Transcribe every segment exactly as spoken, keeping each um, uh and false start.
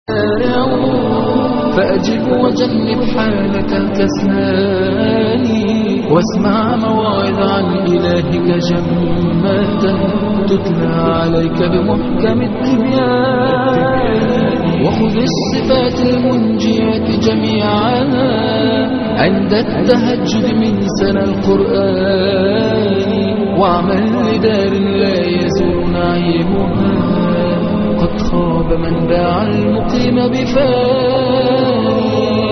فأجب وجنب حالك الكسلان واسمع مواعظ عن إلهك جمة تتلى عليك بمحكم التبيان وخذ الصفات المنجية جميعا عند التهجد من سنة القرآن واعمل لدار لا يزول نعيمها قد خاب من باع المقيم بفاني.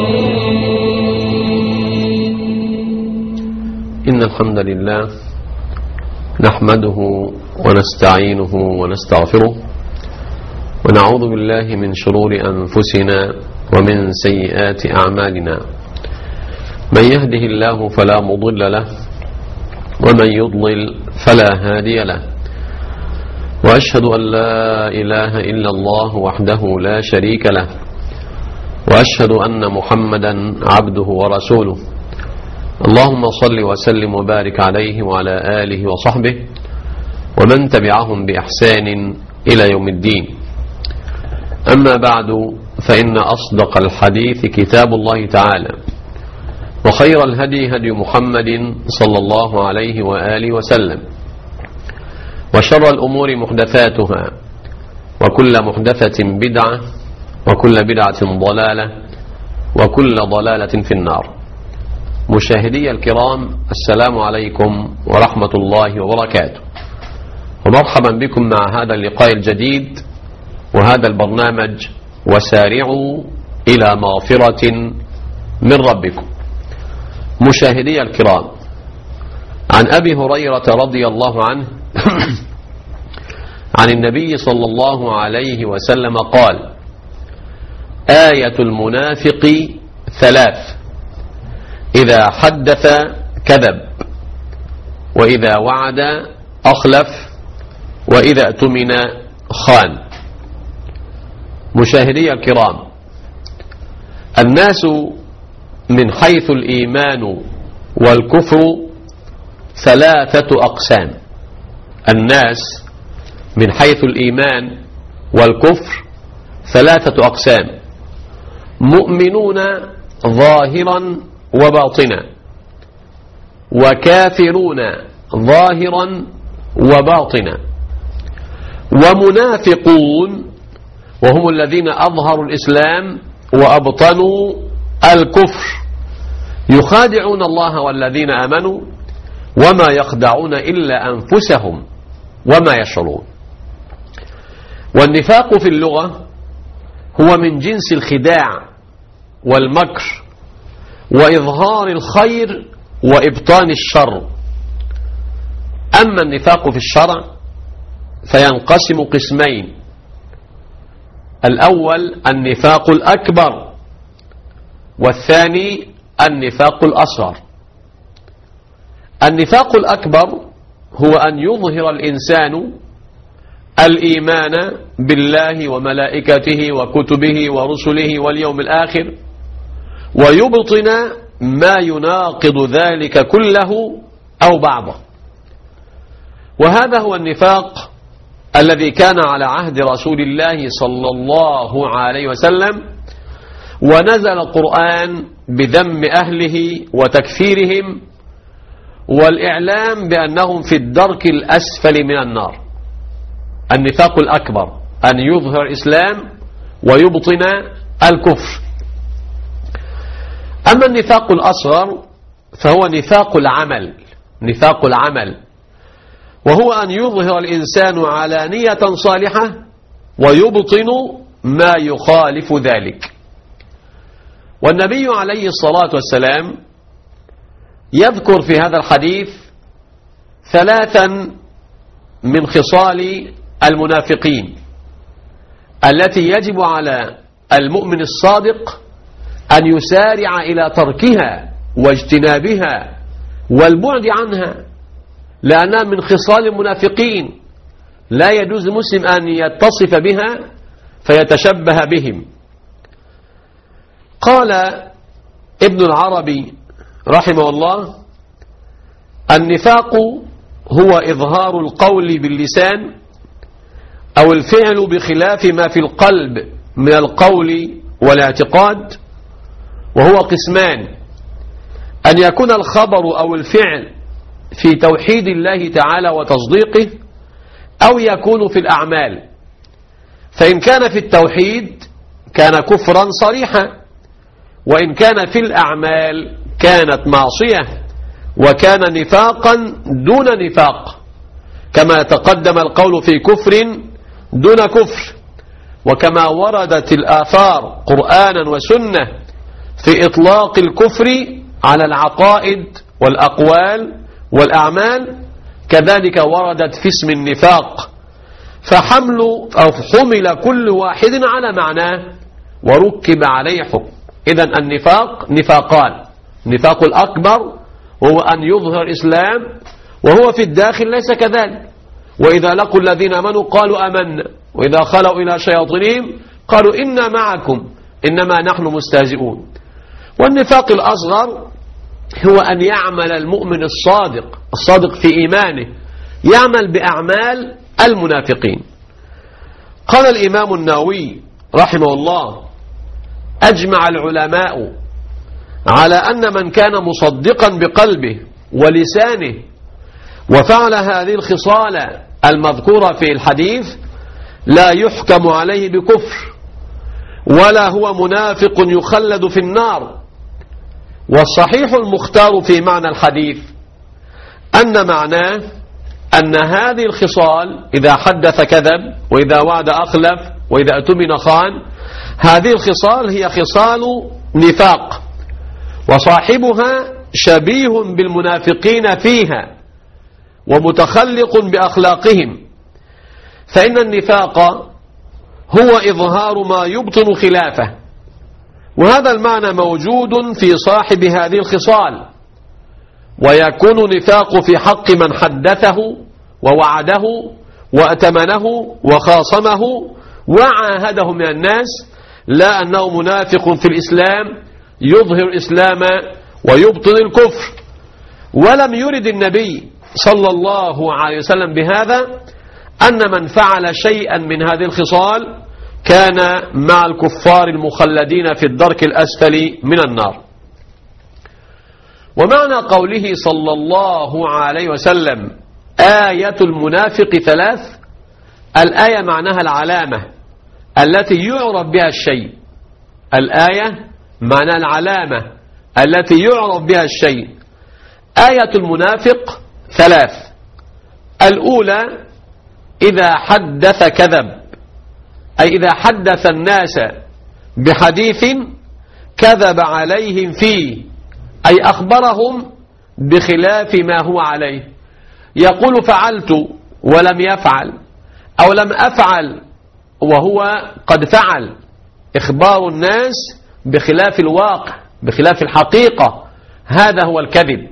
إن الحمد لله نحمده ونستعينه ونستغفره ونعوذ بالله من شرور أنفسنا ومن سيئات أعمالنا. من يهده الله فلا مضل له ومن يضلل فلا هادي له، وأشهد أن لا إله إلا الله وحده لا شريك له، وأشهد أن محمدا عبده ورسوله. اللهم صل وسلم وبارك عليه وعلى آله وصحبه ومن تبعهم بإحسان إلى يوم الدين. أما بعد، فإن أصدق الحديث كتاب الله تعالى، وخير الهدي هدي محمد صلى الله عليه وآله وسلم، وشر الأمور محدثاتها، وكل محدثة بدعة، وكل بدعة ضلالة، وكل ضلالة في النار. مشاهدي الكرام، السلام عليكم ورحمة الله وبركاته، ومرحبا بكم مع هذا اللقاء الجديد وهذا البرنامج وسارعوا إلى مغفرة من ربكم. مشاهدي الكرام، عن أبي هريرة رضي الله عنه عن النبي صلى الله عليه وسلم قال: آية المنافق ثلاث: إذا حدث كذب، وإذا وعد أخلف، وإذا اؤتمن خان. مشاهدي الكرام، الناس من حيث الإيمان والكفر ثلاثة أقسام. الناس من حيث الإيمان والكفر ثلاثة أقسام: مؤمنون ظاهرا وباطنا، وكافرون ظاهرا وباطنا، ومنافقون وهم الذين أظهروا الإسلام وأبطنوا الكفر، يخادعون الله والذين آمنوا وما يخدعون إلا أنفسهم وما يشعرون. والنفاق في اللغة هو من جنس الخداع والمكر وإظهار الخير وإبطان الشر. أما النفاق في الشرع فينقسم قسمين: الأول النفاق الأكبر، والثاني النفاق الأصغر. النفاق الأكبر هو أن يظهر الإنسان الإيمان بالله وملائكته وكتبه ورسله واليوم الآخر، ويبطن ما يناقض ذلك كله أو بعضه. وهذا هو النفاق الذي كان على عهد رسول الله صلى الله عليه وسلم، ونزل القرآن بذم أهله وتكفيرهم والإعلام بأنهم في الدرك الأسفل من النار. النفاق الأكبر أن يظهر الإسلام ويبطن الكفر. أما النفاق الأصغر فهو نفاق العمل نفاق العمل وهو أن يظهر الإنسان علانية صالحة ويبطن ما يخالف ذلك. والنبي عليه الصلاة والسلام يذكر في هذا الحديث ثلاثا من خصال المنافقين التي يجب على المؤمن الصادق أن يسارع إلى تركها واجتنابها والبعد عنها، لأنها من خصال المنافقين لا يجوز المسلم أن يتصف بها فيتشبه بهم. قال ابن العربي رحمه الله: النفاق هو إظهار القول باللسان أو الفعل بخلاف ما في القلب من القول والاعتقاد، وهو قسمان: أن يكون الخبر أو الفعل في توحيد الله تعالى وتصديقه، أو يكون في الأعمال. فإن كان في التوحيد كان كفرا صريحا، وإن كان في الأعمال كانت معصية، وكان نفاقا دون نفاق، كما تقدم القول في كفر دون كفر، وكما وردت الآثار قرآنا وسنة في إطلاق الكفر على العقائد والأقوال والأعمال، كذلك وردت في اسم النفاق، فحمل أو حمل كل واحد على معناه وركب عليه حكم. إذن النفاق نفاقان: النفاق الأكبر هو أن يظهر إسلام وهو في الداخل ليس كذلك، وإذا لقوا الذين آمنوا قالوا آمنا، وإذا خلوا إلى شياطينهم قالوا إنا معكم إنما نحن مستهزئون. والنفاق الأصغر هو أن يعمل المؤمن الصادق الصادق في إيمانه يعمل بأعمال المنافقين. قال الإمام النووي رحمه الله: أجمع العلماء على أن من كان مصدقا بقلبه ولسانه وفعل هذه الخصال المذكورة في الحديث لا يحكم عليه بكفر، ولا هو منافق يخلد في النار. والصحيح المختار في معنى الحديث أن معناه أن هذه الخصال إذا حدث كذب، وإذا وعد أخلف، وإذا أتمن خان، هذه الخصال هي خصال نفاق، وصاحبها شبيه بالمنافقين فيها ومتخلق بأخلاقهم. فإن النفاق هو إظهار ما يبطن خلافه، وهذا المعنى موجود في صاحب هذه الخصال، ويكون نفاق في حق من حدثه ووعده وأتمنه وخاصمه وعاهده من الناس، لا أنه منافق في الإسلام يظهر الإسلام ويبطن الكفر. ولم يرد النبي صلى الله عليه وسلم بهذا أن من فعل شيئا من هذه الخصال كان مع الكفار المخلدين في الدرك الأسفل من النار. ومعنى قوله صلى الله عليه وسلم آية المنافق ثلاث: الآية معناها العلامة التي يعرف بها الشيء. الآية معناها العلامة التي يعرف بها الشيء. آية المنافق ثلاث: الأولى إذا حدث كذب، أي إذا حدث الناس بحديث كذب عليهم فيه، أي أخبرهم بخلاف ما هو عليه، يقول فعلت ولم يفعل، أو لم أفعل وهو قد فعل. إخبار الناس بخلاف الواقع، بخلاف الحقيقة، هذا هو الكذب.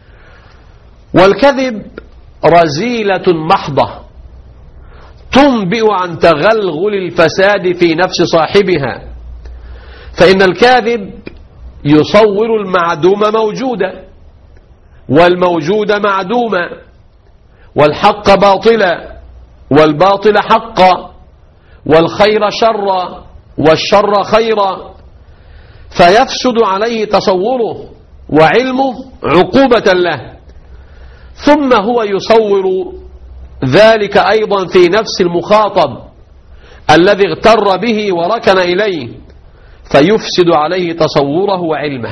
والكذب رذيلة محضة تنبئ عن تغلغل الفساد في نفس صاحبها، فإن الكاذب يصور المعدوم موجودا، والموجود معدوما، والحق باطلا، والباطل حقا، والخير شرا، والشر خيرا، فيفسد عليه تصوره وعلمه عقوبة له. ثم هو يصور ذلك أيضا في نفس المخاطب الذي اغتر به وركن إليه، فيفسد عليه تصوره وعلمه.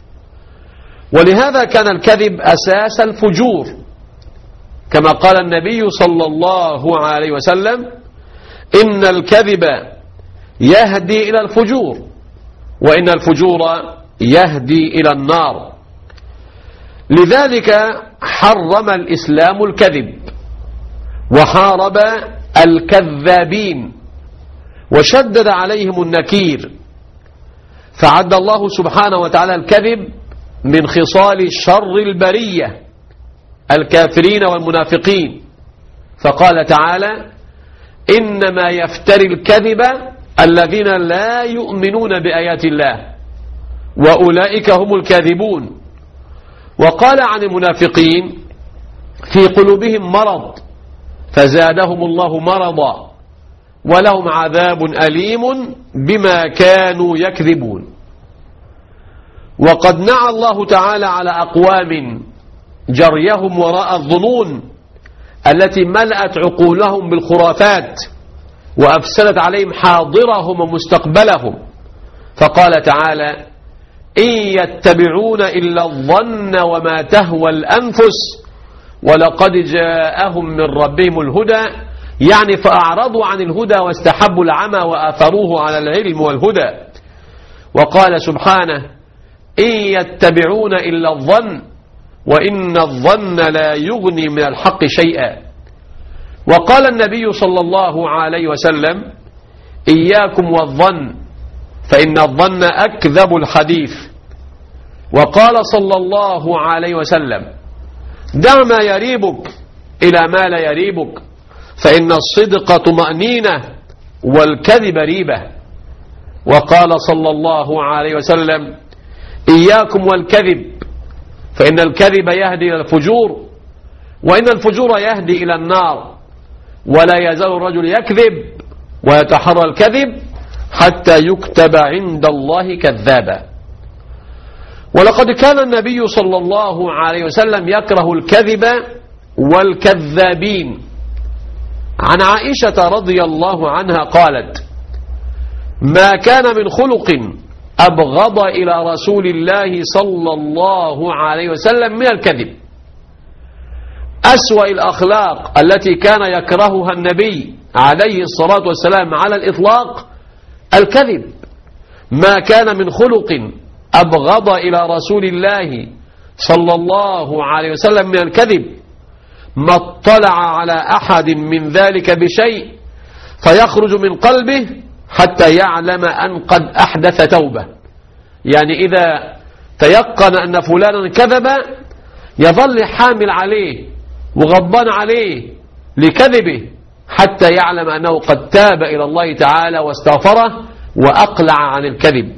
ولهذا كان الكذب أساس الفجور، كما قال النبي صلى الله عليه وسلم: إن الكذب يهدي إلى الفجور، وإن الفجور يهدي إلى النار. لذلك حرم الإسلام الكذب، وحارب الكذابين، وشدد عليهم النكير، فعد الله سبحانه وتعالى الكذب من خصال شر البرية الكافرين والمنافقين، فقال تعالى: إنما يفتري الكذب الذين لا يؤمنون بآيات الله وأولئك هم الكاذبون. وقال عن المنافقين: في قلوبهم مرض فزادهم الله مرضا ولهم عذاب أليم بما كانوا يكذبون. وقد نعى الله تعالى على أقوام جريهم وراء الظنون التي ملأت عقولهم بالخرافات وأفسدت عليهم حاضرهم ومستقبلهم، فقال تعالى: إن يتبعون إلا الظن وما تهوى الأنفس ولقد جاءهم من ربهم الهدى، يعني فأعرضوا عن الهدى واستحبوا العمى وآثروه على العلم والهدى. وقال سبحانه: إن يتبعون إلا الظن وإن الظن لا يغني من الحق شيئا. وقال النبي صلى الله عليه وسلم: إياكم والظن فإن الظن أكذب الحديث. وقال صلى الله عليه وسلم: دع ما يريبك إلى ما لا يريبك فإن الصدق طمأنينة والكذب ريبة. وقال صلى الله عليه وسلم: إياكم والكذب فإن الكذب يهدي إلى الفجور وإن الفجور يهدي إلى النار، ولا يزال الرجل يكذب ويتحرى الكذب حتى يكتب عند الله كذابا. ولقد كان النبي صلى الله عليه وسلم يكره الكذب والكذابين. عن عائشة رضي الله عنها قالت: ما كان من خلق أبغض إلى رسول الله صلى الله عليه وسلم من الكذب. أسوأ الأخلاق التي كان يكرهها النبي عليه الصلاة والسلام على الإطلاق الكذب. ما كان من خلق أبغض إلى رسول الله صلى الله عليه وسلم من الكذب، ما اطلع على أحد من ذلك بشيء فيخرج من قلبه حتى يعلم أن قد أحدث توبة. يعني إذا تيقن أن فلانا كذب يظل حامل عليه وغضبان عليه لكذبه حتى يعلم أنه قد تاب إلى الله تعالى واستغفره وأقلع عن الكذب.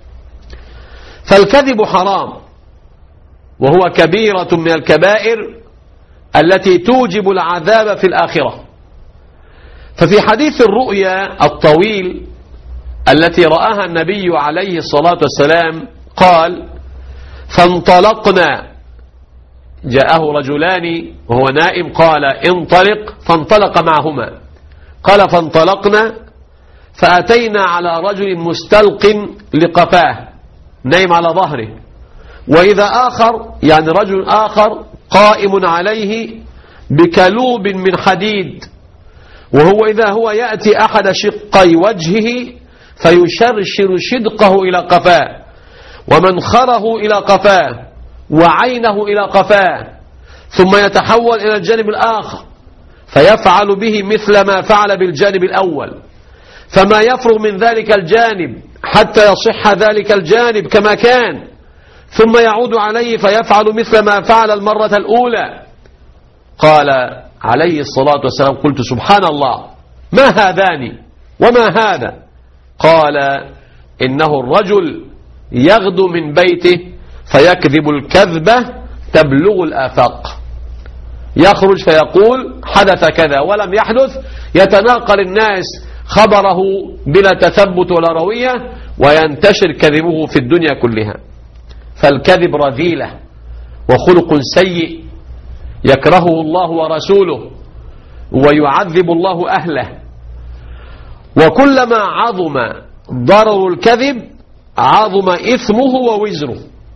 فالكذب حرام، وهو كبيرة من الكبائر التي توجب العذاب في الآخرة. ففي حديث الرؤيا الطويل التي رآها النبي عليه الصلاة والسلام قال: فانطلقنا، جاءه رجلان وهو نائم قال: انطلق، فانطلق معهما. قال: فانطلقنا فأتينا على رجل مستلق لقفاه، نايم على ظهره، وإذا آخر يعني رجل آخر قائم عليه بكلوب من حديد، وهو إذا هو يأتي أحد شقي وجهه فيشرشر شدقه إلى قفاه ومنخره إلى قفاه وعينه إلى قفاه، ثم يتحول إلى الجانب الآخر فيفعل به مثل ما فعل بالجانب الأول، فما يفرغ من ذلك الجانب حتى يصح ذلك الجانب كما كان، ثم يعود عليه فيفعل مثل ما فعل المرة الأولى. قال عليه الصلاة والسلام: قلت سبحان الله، ما هذان وما هذا؟ قال: إنه الرجل يغدو من بيته فيكذب الكذبة تبلغ الآفاق، يخرج فيقول حدث كذا ولم يحدث، يتناقل الناس خبره بلا تثبت ولا روية وينتشر كذبه في الدنيا كلها. فالكذب رذيلة وخلق سيء يكرهه الله ورسوله ويعذب الله أهله. وكلما عظم ضرر الكذب عظم إثمه ووزره.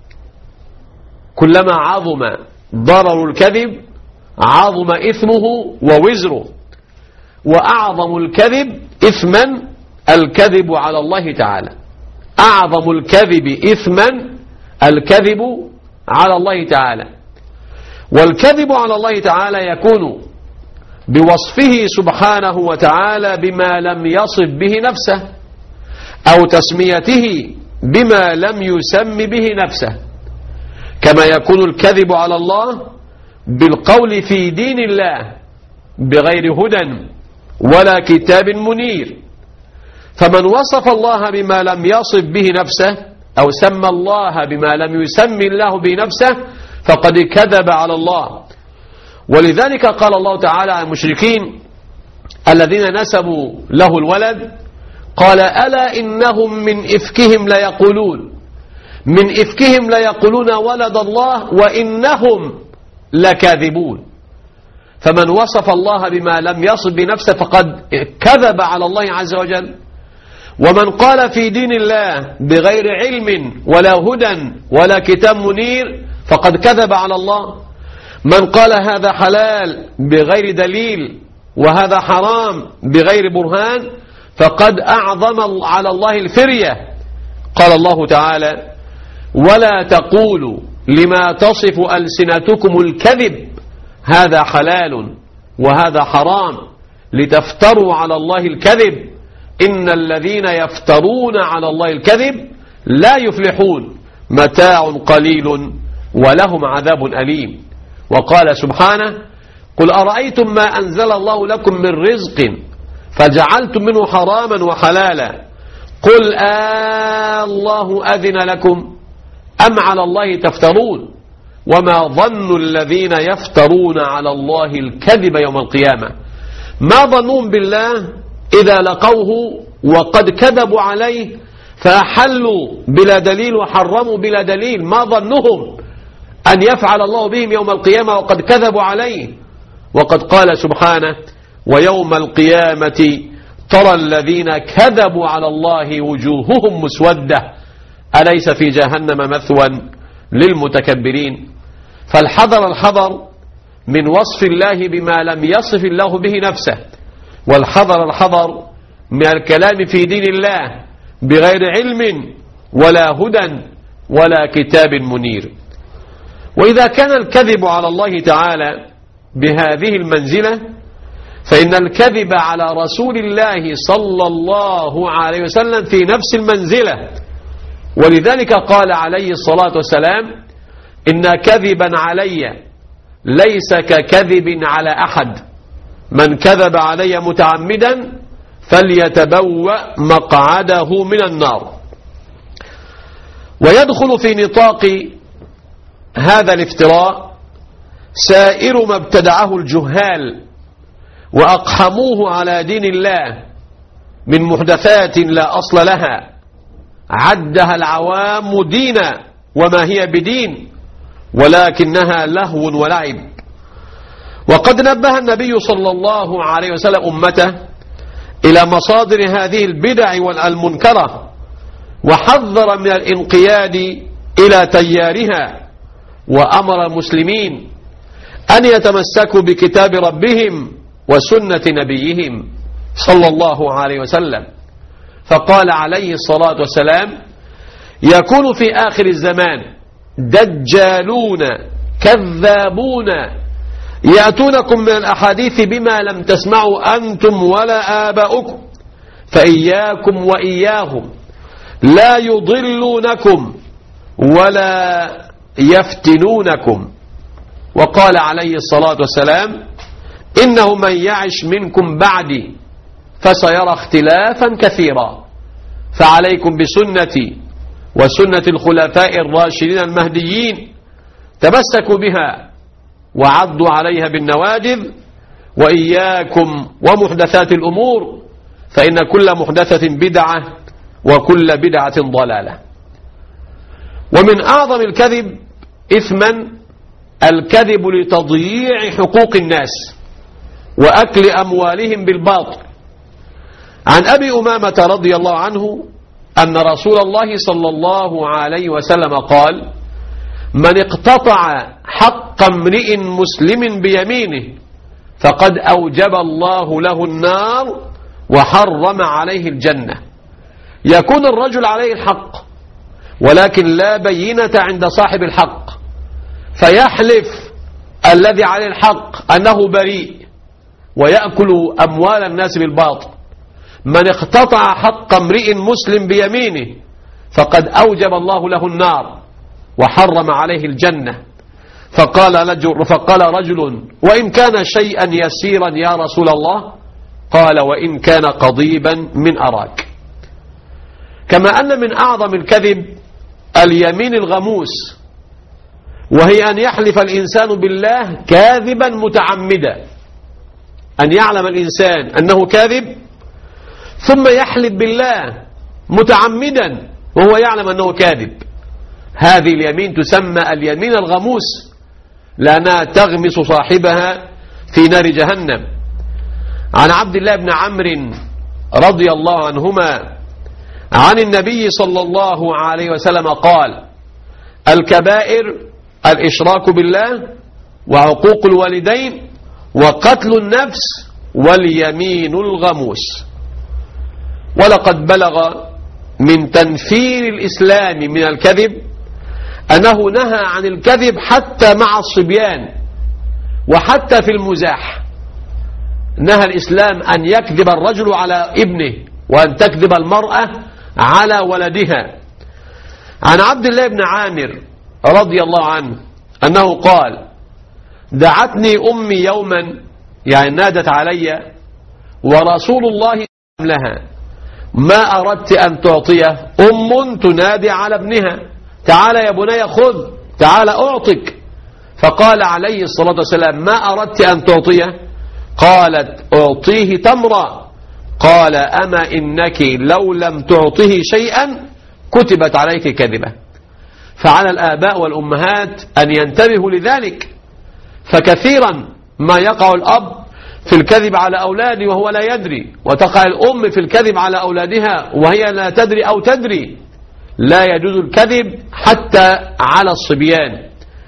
كلما عظم ضرر الكذب عظم إثمه ووزره. وأعظم الكذب إثما الكذب على الله تعالى. أعظم الكذب إثما الكذب على الله تعالى. والكذب على الله تعالى يكون بوصفه سبحانه وتعالى بما لم يصف به نفسه، أو تسميته بما لم يسم به نفسه، كما يكون الكذب على الله بالقول في دين الله بغير هدى ولا كتاب منير. فمن وصف الله بما لم يصف به نفسه أو سمى الله بما لم يسم الله به نفسه فقد كذب على الله. ولذلك قال الله تعالى عن المشركين الذين نسبوا له الولد: قال ألا إنهم من إفكهم ليقولون من إفكهم ليقولون ولد الله وإنهم لكاذبون. فمن وصف الله بما لم يصف بنفسه فقد كذب على الله عز وجل. ومن قال في دين الله بغير علم ولا هدى ولا كتاب منير فقد كذب على الله. من قال هذا حلال بغير دليل وهذا حرام بغير برهان فقد أعظم على الله الفرية. قال الله تعالى ولا تقولوا لما تصف ألسنتكم الكذب هذا حلال وهذا حرام لتفتروا على الله الكذب إن الذين يفترون على الله الكذب لا يفلحون متاع قليل ولهم عذاب أليم. وقال سبحانه قل أرأيتم ما أنزل الله لكم من رزق فجعلتم منه حراما وحلالا قل آه الله أذن لكم أم على الله تفترون وما ظن الذين يفترون على الله الكذب يوم القيامة. ما ظنون بالله إذا لقوه وقد كذبوا عليه فأحلوا بلا دليل وحرموا بلا دليل. ما ظنهم أن يفعل الله بهم يوم القيامة وقد كذبوا عليه. وقد قال سبحانه ويوم القيامة ترى الذين كذبوا على الله وجوههم مسودة أليس في جهنم مثوى للمتكبرين. فالحذر الحذر من وصف الله بما لم يصف الله به نفسه والحذر الحذر من الكلام في دين الله بغير علم ولا هدى ولا كتاب منير. وإذا كان الكذب على الله تعالى بهذه المنزلة فإن الكذب على رسول الله صلى الله عليه وسلم في نفس المنزلة. ولذلك قال عليه الصلاة والسلام إن كذبا علي ليس ككذب على أحد من كذب علي متعمدا فليتبوأ مقعده من النار. ويدخل في نطاق هذا الافتراء سائر ما ابتدعه الجهال وأقحموه على دين الله من محدثات لا أصل لها عدها العوام دينا وما هي بدين ولكنها لهو ولعب. وقد نبه النبي صلى الله عليه وسلم أمته إلى مصادر هذه البدع والمنكرة وحذر من الانقياد إلى تيارها وأمر المسلمين أن يتمسكوا بكتاب ربهم وسنة نبيهم صلى الله عليه وسلم. فقال عليه الصلاة والسلام يكون في آخر الزمان دجالون كذابون يأتونكم من الأحاديث بما لم تسمعوا أنتم ولا آباؤكم فإياكم وإياهم لا يضلونكم ولا يفتنونكم. وقال عليه الصلاة والسلام إنه من يعش منكم بعدي فسيرى اختلافا كثيرا فعليكم بسنتي وسنة الخلفاء الراشدين المهديين تمسكوا بها وعضوا عليها بالنواجذ وإياكم ومحدثات الأمور فإن كل محدثة بدعة وكل بدعة ضلالة. ومن أعظم الكذب إثما الكذب لتضييع حقوق الناس وأكل أموالهم بالباطل. عن أبي أمامة رضي الله عنه أن رسول الله صلى الله عليه وسلم قال من اقتطع حق امرئ مسلم بيمينه فقد أوجب الله له النار وحرم عليه الجنة. يكون الرجل عليه الحق ولكن لا بينة عند صاحب الحق فيحلف الذي عليه الحق أنه بريء ويأكل أموال الناس بالباطل. من اقتطع حق امرئ مسلم بيمينه فقد أوجب الله له النار وحرم عليه الجنة. فقال رجل, فقال رجل وإن كان شيئا يسيرا يا رسول الله قال وإن كان قضيبا من أراك. كما أن من أعظم الكذب اليمين الغموس وهي أن يحلف الإنسان بالله كاذبا متعمدا. أن يعلم الإنسان أنه كاذب ثم يحلف بالله متعمدا وهو يعلم أنه كاذب. هذه اليمين تسمى اليمين الغموس، لأنها تغمس صاحبها في نار جهنم. عن عبد الله بن عمرو رضي الله عنهما عن النبي صلى الله عليه وسلم قال: الكبائر الإشراك بالله وعقوق الوالدين وقتل النفس واليمين الغموس. ولقد بلغ من تنفير الإسلام من الكذب أنه نهى عن الكذب حتى مع الصبيان وحتى في المزاح. نهى الإسلام أن يكذب الرجل على ابنه وأن تكذب المرأة على ولدها. عن عبد الله بن عامر رضي الله عنه أنه قال: دعتني أمي يوما، يعني نادت علي، ورسول الله لها: ما أردت أن تعطيه؟ أم تنادي على ابنها: تعال يا بني خذ، تعال أعطك. فقال عليه الصلاة والسلام: ما أردت أن تعطيه؟ قالت: أعطيه تمرا. قال: أما إنك لو لم تعطه شيئا كتبت عليك كذبة. فعلى الآباء والأمهات أن ينتبهوا لذلك، فكثيرا ما يقع الأب في الكذب على أولاده وهو لا يدري، وتقع الأم في الكذب على أولادها وهي لا تدري أو تدري. لا يجوز الكذب حتى على الصبيان،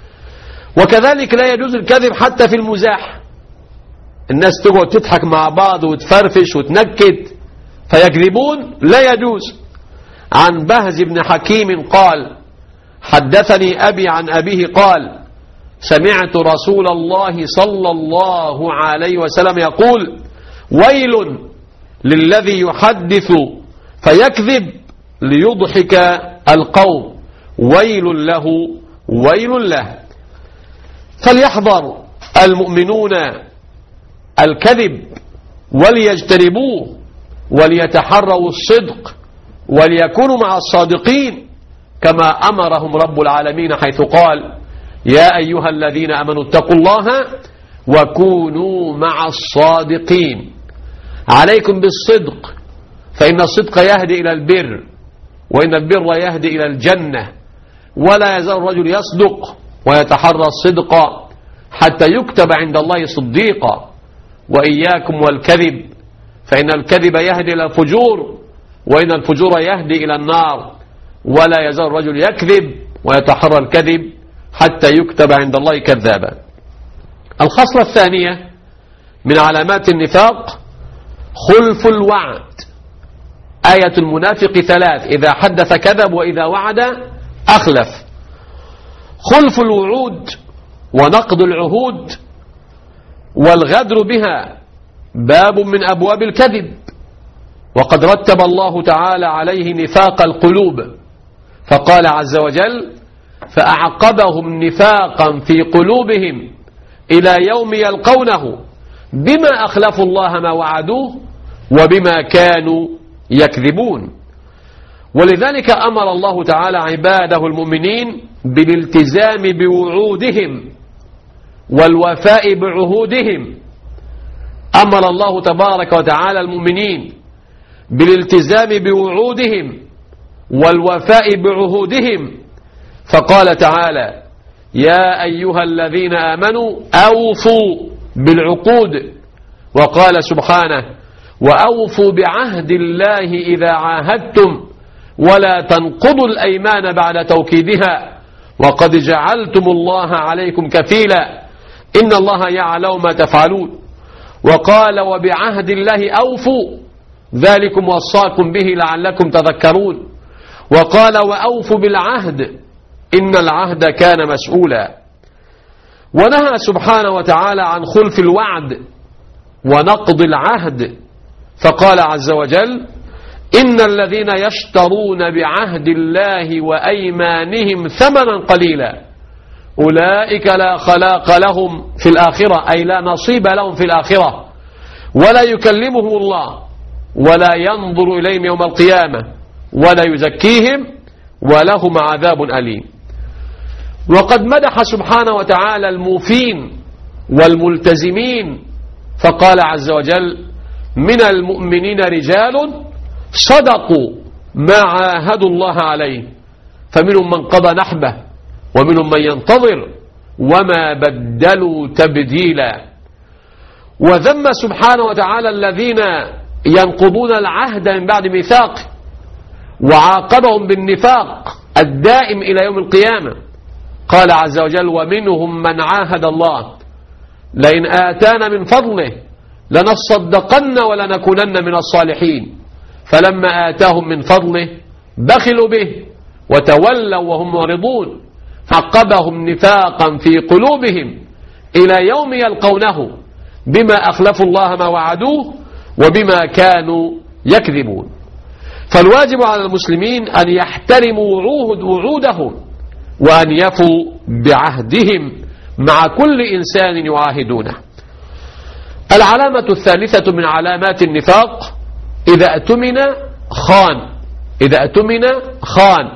وكذلك لا يجوز الكذب حتى في المزاح. الناس تقعد تضحك مع بعض وتفرفش وتنكت فيكذبون، لا يجوز. عن بهز بن حكيم قال: حدثني أبي عن أبيه قال: سمعت رسول الله صلى الله عليه وسلم يقول: ويل للذي يحدث فيكذب ليضحك القوم، ويل له ويل له. فليحذر المؤمنون الكذب وليجتنبوه وليتحروا الصدق وليكونوا مع الصادقين كما أمرهم رب العالمين، حيث قال: يا أيها الذين آمنوا اتقوا الله وكونوا مع الصادقين. عليكم بالصدق، فإن الصدق يهدي إلى البر، وإن البر يهدي إلى الجنة. ولا يزال الرجل يصدق ويتحرى الصدق حتى يكتب عند الله صديقا. وإياكم والكذب، فإن الكذب يهدي إلى الفجور، وإن الفجور يهدي إلى النار. ولا يزال الرجل يكذب ويتحرى الكذب حتى يكتب عند الله كذابا. الخصلة الثانية من علامات النفاق خلف الوعد. آية المنافق ثلاث: إذا حدث كذب وإذا وعد أخلف. خلف الوعود ونقض العهود والغدر بها باب من أبواب الكذب، وقد رتب الله تعالى عليه نفاق القلوب، فقال عز وجل: فأعقبهم نفاقا في قلوبهم إلى يوم يلقونه بما أخلفوا الله ما وعدوه وبما كانوا يكذبون. ولذلك أمر الله تعالى عباده المؤمنين بالالتزام بوعودهم والوفاء بعهودهم. أمر الله تبارك وتعالى المؤمنين بالالتزام بوعودهم والوفاء بعهودهم، فقال تعالى: يا أيها الذين آمنوا أوفوا بالعقود. وقال سبحانه: وأوفوا بعهد الله إذا عاهدتم ولا تنقضوا الأيمان بعد توكيدها وقد جعلتم الله عليكم كفيلا إن الله يعلم ما تفعلون. وقال: وبعهد الله أوفوا ذلكم وصاكم به لعلكم تذكرون. وقال: وأوفوا بالعهد إن العهد كان مسؤولا. ونهى سبحانه وتعالى عن خلف الوعد ونقض العهد، فقال عز وجل: إن الذين يشترون بعهد الله وأيمانهم ثمنا قليلا أولئك لا خلاق لهم في الآخرة، أي لا نصيب لهم في الآخرة، ولا يكلمهم الله ولا ينظر إليهم يوم القيامة ولا يزكيهم ولهم عذاب أليم. وقد مدح سبحانه وتعالى الموفين والملتزمين، فقال عز وجل: من المؤمنين رجال صدقوا ما عاهدوا الله عليه فمنهم من قضى نحبه ومنهم من ينتظر وما بدلوا تبديلا. وذم سبحانه وتعالى الذين ينقضون العهد من بعد ميثاقه وعاقبهم بالنفاق الدائم إلى يوم القيامة. قال عز وجل ومنهم من عاهد الله لئن آتانا من فضله لنصدقن ولنكونن من الصالحين فلما آتاهم من فضله بخلوا به وتولوا وهم معرضون فعقبهم نفاقا في قلوبهم إلى يوم يلقونه بما أخلفوا الله ما وعدوه وبما كانوا يكذبون. فالواجب على المسلمين أن يحترموا وعود وعودهم وأن يفوا بعهدهم مع كل إنسان يعاهدونه. العلامة الثالثة من علامات النفاق إذا اؤتمن خان. إذا اؤتمن خان.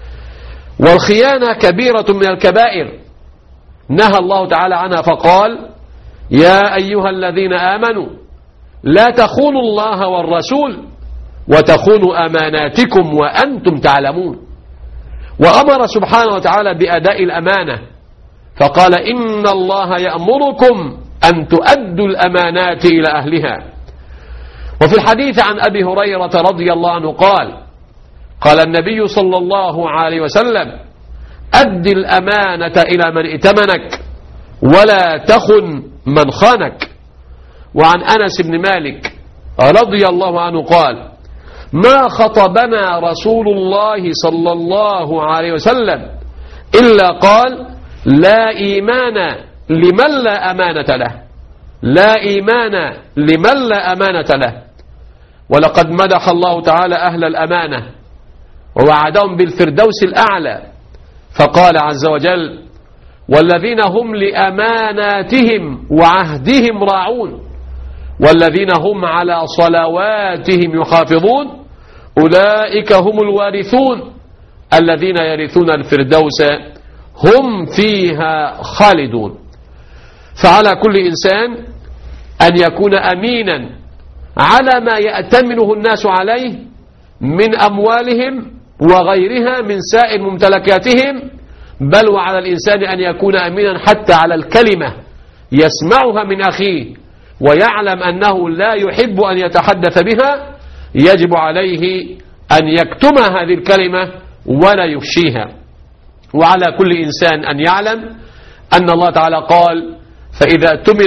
والخيانة كبيرة من الكبائر نهى الله تعالى عنها فقال يا أيها الذين آمنوا لا تخونوا الله والرسول وتخونوا أماناتكم وأنتم تعلمون. وأمر سبحانه وتعالى بأداء الأمانة فقال إن الله يأمركم أن تؤدوا الأمانات إلى أهلها. وفي الحديث عن أبي هريرة رضي الله عنه قال قال النبي صلى الله عليه وسلم أد الأمانة إلى من ائتمنك ولا تخن من خانك. وعن أنس بن مالك رضي الله عنه قال ما خطبنا رسول الله صلى الله عليه وسلم إلا قال لا إيمان لمن لا أمانة له. لا إيمان لمن لا أمانة له. ولقد مدح الله تعالى أهل الأمانة ووعدهم بالفردوس الأعلى فقال عز وجل والذين هم لأماناتهم وعهدهم راعون والذين هم على صلواتهم يحافظون أولئك هم الوارثون الذين يرثون الفردوس هم فيها خالدون. فعلى كل إنسان أن يكون أمينا على ما يأتمنه الناس عليه من أموالهم وغيرها من سائر ممتلكاتهم، بل وعلى الإنسان أن يكون أمينا حتى على الكلمة يسمعها من أخيه ويعلم أنه لا يحب أن يتحدث بها، يجب عليه أن يكتم هذه الكلمة ولا يفشيها. وعلى كل إنسان أن يعلم أن الله تعالى قال فإذا اؤتمن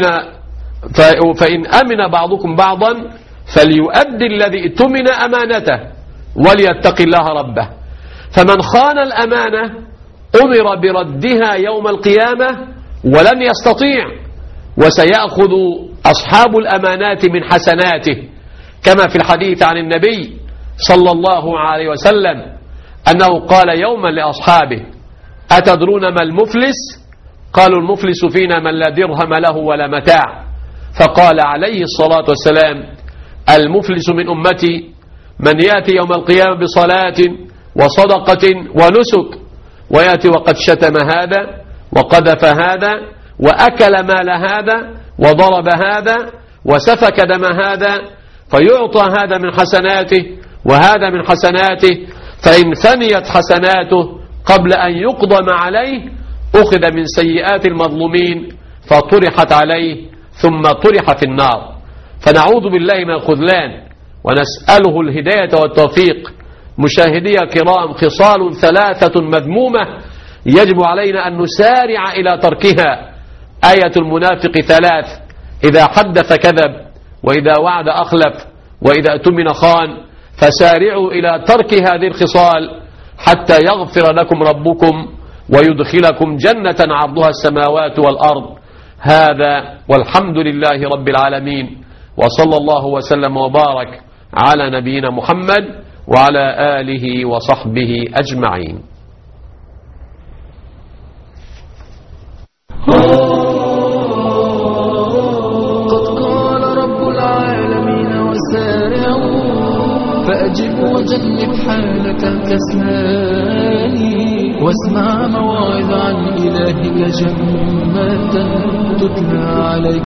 فإن أمن بعضكم بعضا فليؤدي الذي اؤتمن أمانته وليتق الله ربه. فمن خان الأمانة أمر بردها يوم القيامة ولن يستطيع، وسيأخذ أصحاب الأمانات من حسناته، كما في الحديث عن النبي صلى الله عليه وسلم أنه قال يوما لأصحابه أتدرون ما المفلس؟ قالوا المفلس فينا من لا درهم له ولا متاع. فقال عليه الصلاة والسلام المفلس من أمتي من يأتي يوم القيامة بصلاة وصدقة ونسك ويأتي وقد شتم هذا وقذف هذا وأكل مال هذا وضرب هذا وسفك دم هذا، فيعطى هذا من حسناته وهذا من حسناته، فإن فنيت حسناته قبل أن يقضم عليه أخذ من سيئات المظلومين فطرحت عليه ثم طرح في النار. فنعوذ بالله من الخذلان ونسأله الهداية والتوفيق. مشاهدي الكرام، خصال ثلاثة مذمومة يجب علينا أن نسارع إلى تركها. آية المنافق ثلاث: إذا حدث كذب، وإذا وعد أخلف، وإذا اؤتمن خان. فسارعوا إلى ترك هذه الخصال حتى يغفر لكم ربكم ويدخلكم جنة عرضها السماوات والأرض. هذا والحمد لله رب العالمين، وصلى الله وسلم وبارك على نبينا محمد وعلى آله وصحبه أجمعين. قد قال رب العالمين وسارعوا فأجب وجنب حالك الكسلان، واسمع مواعظ عن إلهك جمة تتلى عليك